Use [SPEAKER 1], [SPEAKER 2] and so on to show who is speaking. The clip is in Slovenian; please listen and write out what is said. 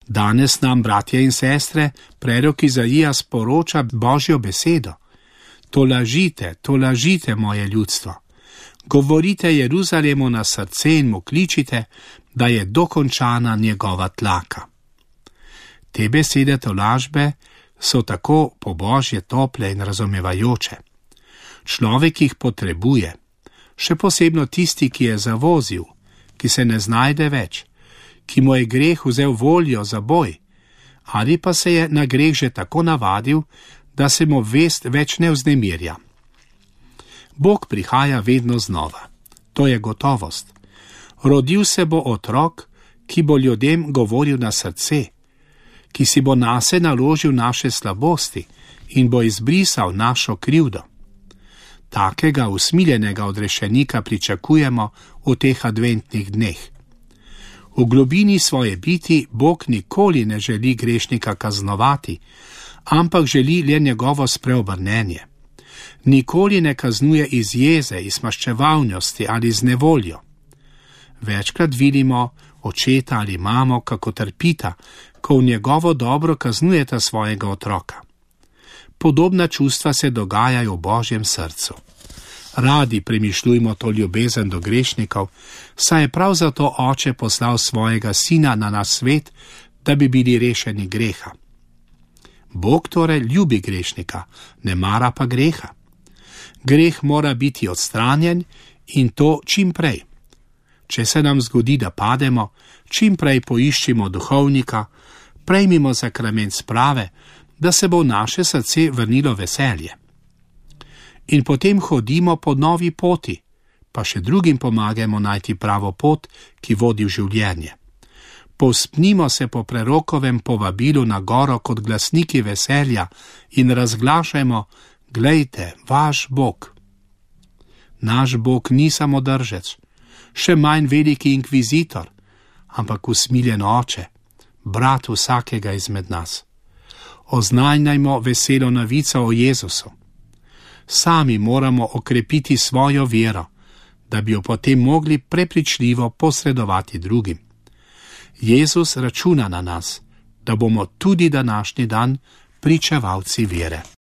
[SPEAKER 1] Danes nam, bratje in sestre, prerok Izaija sporoča Božjo besedo. To lažite, moje ljudstvo. Govorite Jeruzalemu na srce in mu kličite, da je dokončana njegova tlaka. Te besede tolažbe so tako po Božje tople in razumevajoče. Človek jih potrebuje, še posebno tisti, ki je zavozil, ki se ne znajde več, ki mu je greh vzel voljo za boj, ali pa se je na greh že tako navadil, da se mu vest več ne vznemirja. Bog prihaja vedno znova. To je gotovost. Rodil se bo otrok, ki bo ljudem govoril na srce, ki si bo nase naložil naše slabosti in bo izbrisal našo krivdo. Takega usmiljenega odrešenika pričakujemo v teh adventnih dneh. V globini svoje biti Bog nikoli ne želi grešnika kaznovati, ampak želi le njegovo spreobrnenje. Nikoli ne kaznuje iz jeze, iz maščevalnosti ali z nevoljo. Večkrat vidimo očeta ali mamo, kako trpita, ko v njegovo dobro kaznujeta svojega otroka. Podobna čustva se dogajajo v Božjem srcu. Radi premišljujmo to ljubezen do grešnikov, saj je prav zato Oče poslal svojega Sina na nas svet, da bi bili rešeni greha. Bog torej ljubi grešnika, ne mara pa greha. Greh mora biti odstranjen in to čim prej. Če se nam zgodi, da pademo, čim prej poiščimo duhovnika, prejmimo sakrament sprave, da se bo v naše srce vrnilo veselje. In potem hodimo po novi poti, pa še drugim pomagamo najti pravo pot, ki vodi v življenje. Povzpnimo se po prerokovem povabilu na goro kot glasniki veselja in razglašajmo: glejte, vaš Bog. Naš Bog ni samodržec, še manj veliki inkvizitor, ampak usmiljen Oče, brat vsakega izmed nas. Oznanjajmo veselo novico o Jezusu. Sami moramo okrepiti svojo vero, da bi jo potem mogli prepričljivo posredovati drugim. Jezus računa na nas, da bomo tudi današnji dan pričevalci vere.